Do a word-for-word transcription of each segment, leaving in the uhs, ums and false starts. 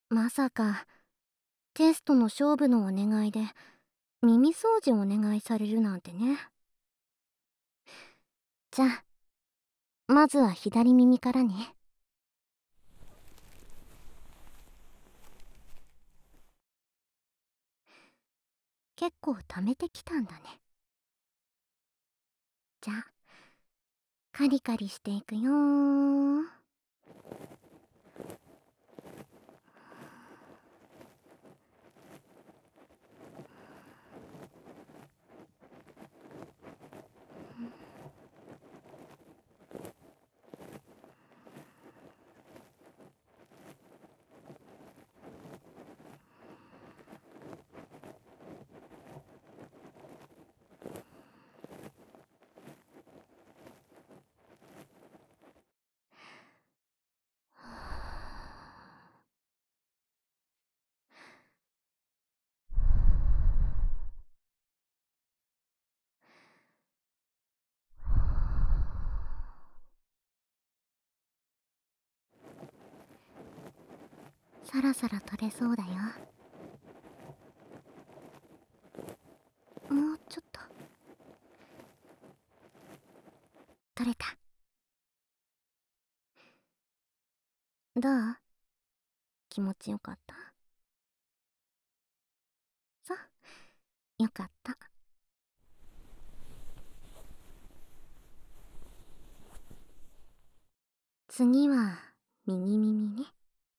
まさかテストの勝負のお願いで耳掃除お願いされるなんてね。じゃあまずは左耳からね。結構溜めてきたんだね。じゃあカリカリしていくよー。そろそろ取れそうだよ。もうちょっと。取れた。どう？気持ちよかった？そう、よかった。次は右耳ね。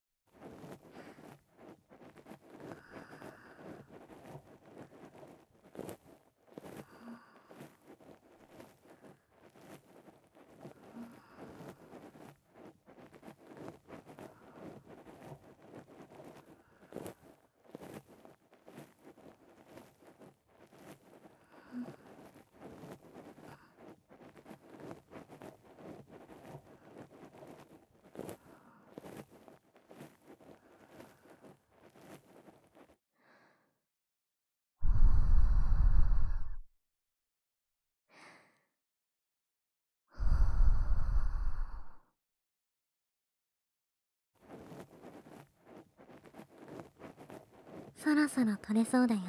そろそろ取れそうだよ。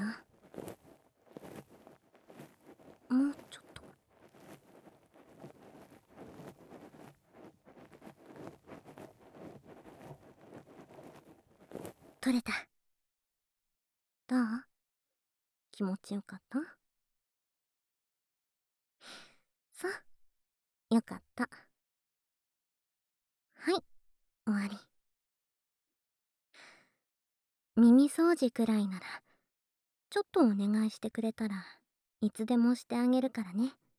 もうちょっと。取れた。どう？気持ちよかった？そう、よかった。はい、終わり。耳掃除くらいならちょっとお願いしてくれたらいつでもしてあげるからね。